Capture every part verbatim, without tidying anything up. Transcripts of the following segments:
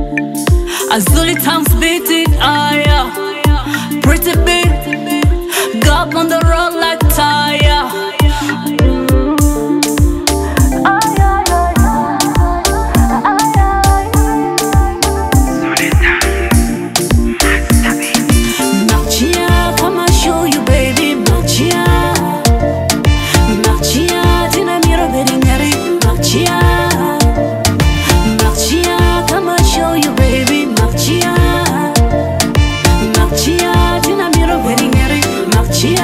Azuli times beat it, ah yeah. Pretty big, got on the road like tire. Machia, come and show you, baby, Machia. Machia, tina miro bedi ngeri, Machia. Machia, come and show you, baby, Machia. Machia, tina miro bedi ngeri, Machia.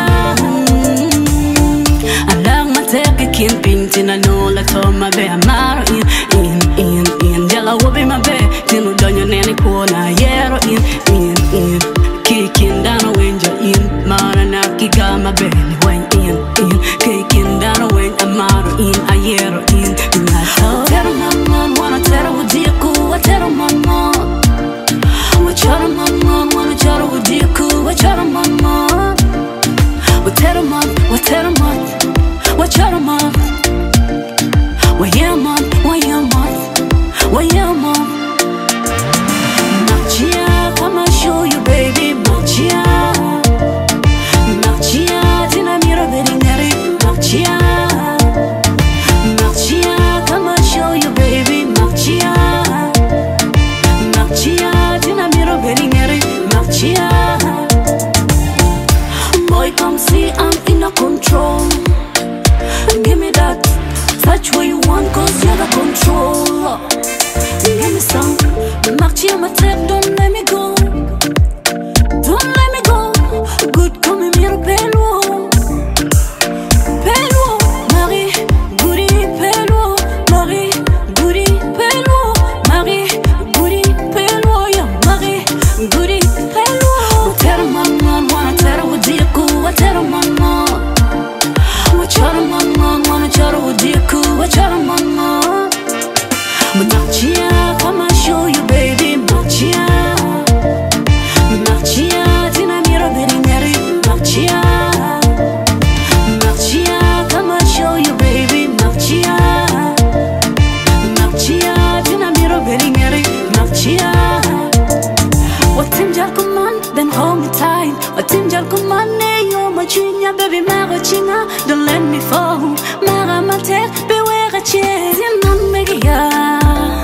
Alang mateke kin pin tina no la toma be amaro in in in in dela wobi mabe tinu donyo neni kona yero in in in kikin dano wenjo in mara na kigama be when in in kikin dano wen amaro in ayero in na tero mama wanna tero udiku wa tero mama wa choro mama wanna choro udiku wa choro mama wa tero mama wa tero mama wa choro mama wa yeah mom wa yeah mom wa yeah mom. Machia, come and show you, baby, Machia. Machia, tina miro bedi ngeri, Machia. Machia, come and show you, baby, Machia. Machia, tina miro bedi ngeri, Machia. Boy, come see, I'm in a control. Give me that, touch what you want, cause you're the controller. Give me some, Machia, my tap, don't let me go. Don't let me go. Good, come and miro pelo. Pelo, Marie, goody, pelo. Marie, goody, pelo. Marie, goody, pelo. Yeah, Marie, goody, pelo. Tell mama, wanna tell what you go. What tell mama? What tell mama? Wanna tell what you go. What tell mama? Machia, come and show you, baby, Machia. Machia, tina miro bedi ngeri, Machia. Machia, come and show you, baby, Machia. Machia, tina miro bedi ngeri, Machia. What tim jal kuman, then hold me tight. What tim jal kuman, ne yo machinya, baby, mara chinga, don't let me fall. Mara mate, beware a chase, you non megia.